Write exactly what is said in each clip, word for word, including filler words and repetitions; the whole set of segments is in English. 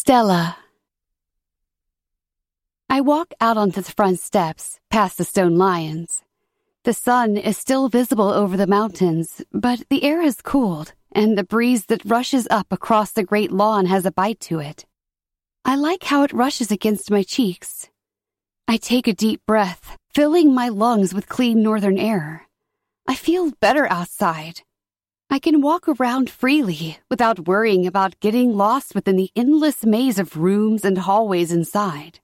Stella. I walk out onto the front steps, past the stone lions. The sun is still visible over the mountains, but the air has cooled, and the breeze that rushes up across the great lawn has a bite to it. I like how it rushes against my cheeks. I take a deep breath, filling my lungs with clean northern air. I feel better outside. I can walk around freely without worrying about getting lost within the endless maze of rooms and hallways inside.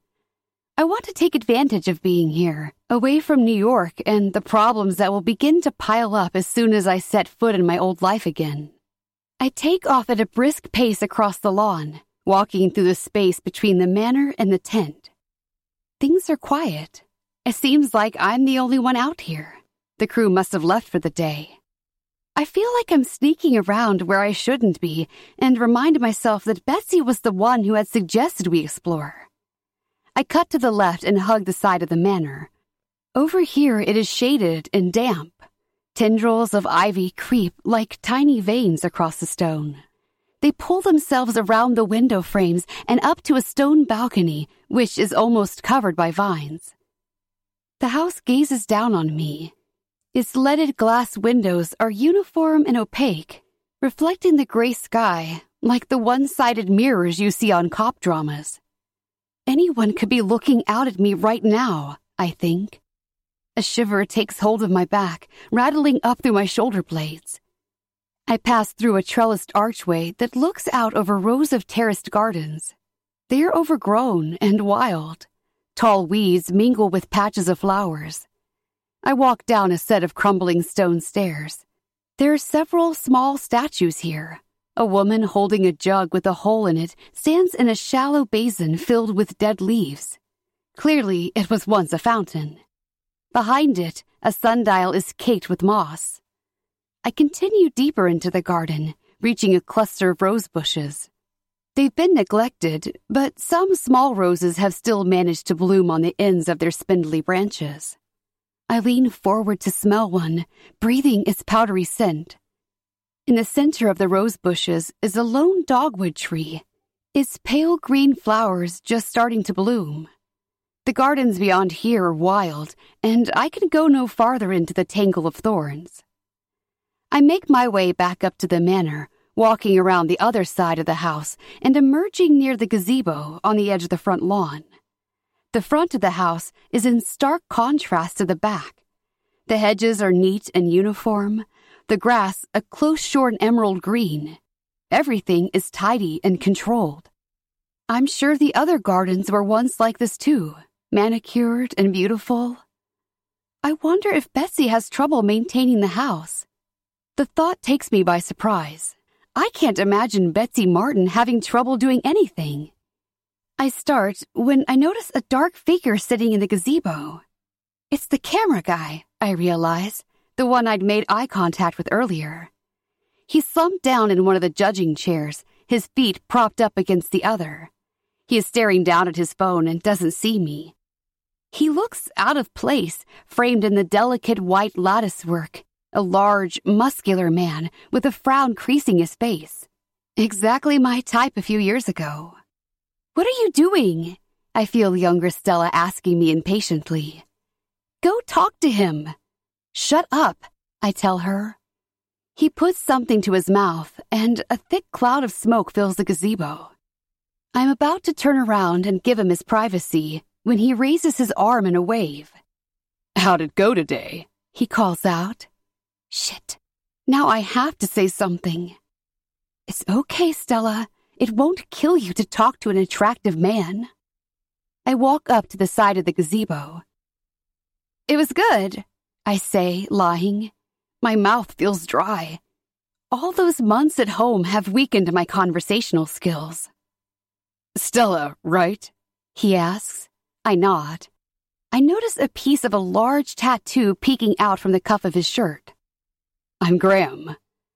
I want to take advantage of being here, away from New York and the problems that will begin to pile up as soon as I set foot in my old life again. I take off at a brisk pace across the lawn, walking through the space between the manor and the tent. Things are quiet. It seems like I'm the only one out here. The crew must have left for the day. I feel like I'm sneaking around where I shouldn't be and remind myself that Betsy was the one who had suggested we explore. I cut to the left and hug the side of the manor. Over here it is shaded and damp. Tendrils of ivy creep like tiny veins across the stone. They pull themselves around the window frames and up to a stone balcony, which is almost covered by vines. The house gazes down on me. Its leaded glass windows are uniform and opaque, reflecting the gray sky like the one-sided mirrors you see on cop dramas. Anyone could be looking out at me right now, I think. A shiver takes hold of my back, rattling up through my shoulder blades. I pass through a trellised archway that looks out over rows of terraced gardens. They are overgrown and wild. Tall weeds mingle with patches of flowers. I walk down a set of crumbling stone stairs. There are several small statues here. A woman holding a jug with a hole in it stands in a shallow basin filled with dead leaves. Clearly, it was once a fountain. Behind it, a sundial is caked with moss. I continue deeper into the garden, reaching a cluster of rose bushes. They've been neglected, but some small roses have still managed to bloom on the ends of their spindly branches. I lean forward to smell one, breathing its powdery scent. In the center of the rose bushes is a lone dogwood tree, its pale green flowers just starting to bloom. The gardens beyond here are wild, and I can go no farther into the tangle of thorns. I make my way back up to the manor, walking around the other side of the house and emerging near the gazebo on the edge of the front lawn. The front of the house is in stark contrast to the back. The hedges are neat and uniform, the grass a close-shorn emerald green. Everything is tidy and controlled. I'm sure the other gardens were once like this too, manicured and beautiful. I wonder if Betsy has trouble maintaining the house. The thought takes me by surprise. I can't imagine Betsy Martin having trouble doing anything. I start when I notice a dark figure sitting in the gazebo. It's the camera guy, I realize, the one I'd made eye contact with earlier. He's slumped down in one of the judging chairs, his feet propped up against the other. He is staring down at his phone and doesn't see me. He looks out of place, framed in the delicate white lattice work, a large, muscular man with a frown creasing his face. Exactly my type a few years ago. "What are you doing?" I feel younger Stella asking me impatiently. "Go talk to him." "Shut up," I tell her. He puts something to his mouth, and a thick cloud of smoke fills the gazebo. I'm about to turn around and give him his privacy when he raises his arm in a wave. "How'd it go today?" he calls out. Shit. Now I have to say something. "It's okay, Stella. It won't kill you to talk to an attractive man." I walk up to the side of the gazebo. "It was good," I say, lying. My mouth feels dry. All those months at home have weakened my conversational skills. "Stella, right?" he asks. I nod. I notice a piece of a large tattoo peeking out from the cuff of his shirt. "I'm Graham."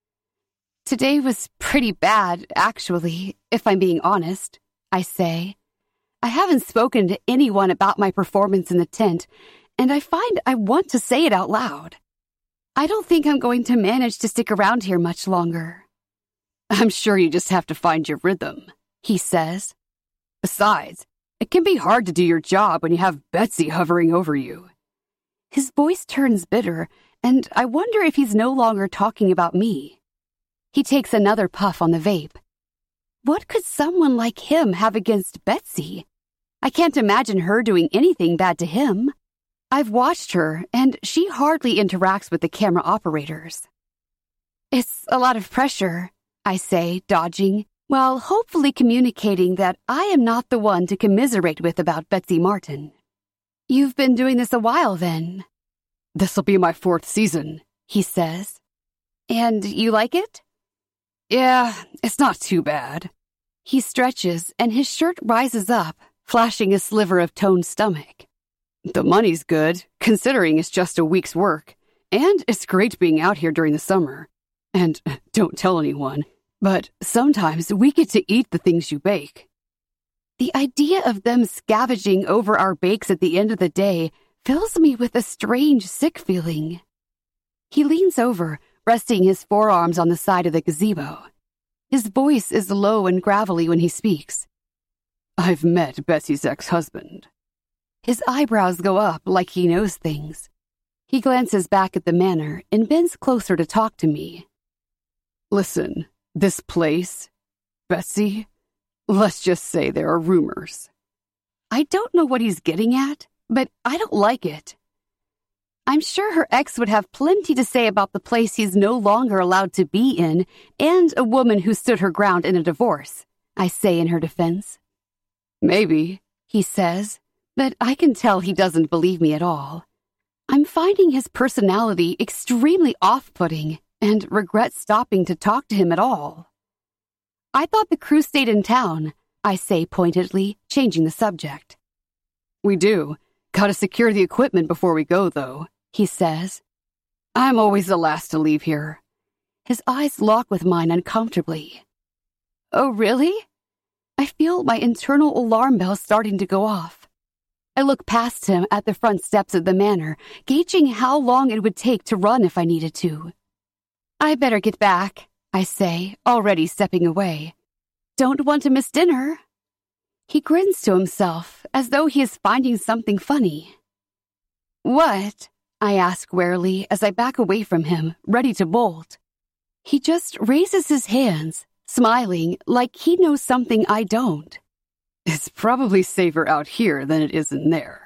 "Today was pretty bad, actually, if I'm being honest," I say. I haven't spoken to anyone about my performance in the tent, and I find I want to say it out loud. I don't think I'm going to manage to stick around here much longer. "I'm sure you just have to find your rhythm," he says. Besides, it can be hard to do your job when you have Betsy hovering over you. His voice turns bitter, and I wonder if he's no longer talking about me. He takes another puff on the vape. What could someone like him have against Betsy? I can't imagine her doing anything bad to him. I've watched her, and she hardly interacts with the camera operators. It's a lot of pressure, I say, dodging, while hopefully communicating that I am not the one to commiserate with about Betsy Martin. You've been doing this a while, then. This'll be my fourth season, he says. And you like it? Yeah, it's not too bad. He stretches, and his shirt rises up, flashing a sliver of toned stomach. The money's good, considering it's just a week's work, and it's great being out here during the summer. And don't tell anyone, but sometimes we get to eat the things you bake. The idea of them scavenging over our bakes at the end of the day fills me with a strange, sick feeling. He leans over, resting his forearms on the side of the gazebo. His voice is low and gravelly when he speaks. I've met Betsy's ex-husband. His eyebrows go up like he knows things. He glances back at the manor and bends closer to talk to me. Listen, this place, Betsy, let's just say there are rumors. I don't know what he's getting at, but I don't like it. I'm sure her ex would have plenty to say about the place he's no longer allowed to be in and a woman who stood her ground in a divorce, I say in her defense. Maybe, he says, but I can tell he doesn't believe me at all. I'm finding his personality extremely off-putting and regret stopping to talk to him at all. I thought the crew stayed in town, I say pointedly, changing the subject. We do. Gotta secure the equipment before we go, though, he says. I'm always the last to leave here. His eyes lock with mine uncomfortably. Oh, really? I feel my internal alarm bell starting to go off. I look past him at the front steps of the manor, gauging how long it would take to run if I needed to. I better get back, I say, already stepping away. Don't want to miss dinner. He grins to himself, as though he is finding something funny. What? I ask warily as I back away from him, ready to bolt. He just raises his hands, smiling like he knows something I don't. It's probably safer out here than it is in there.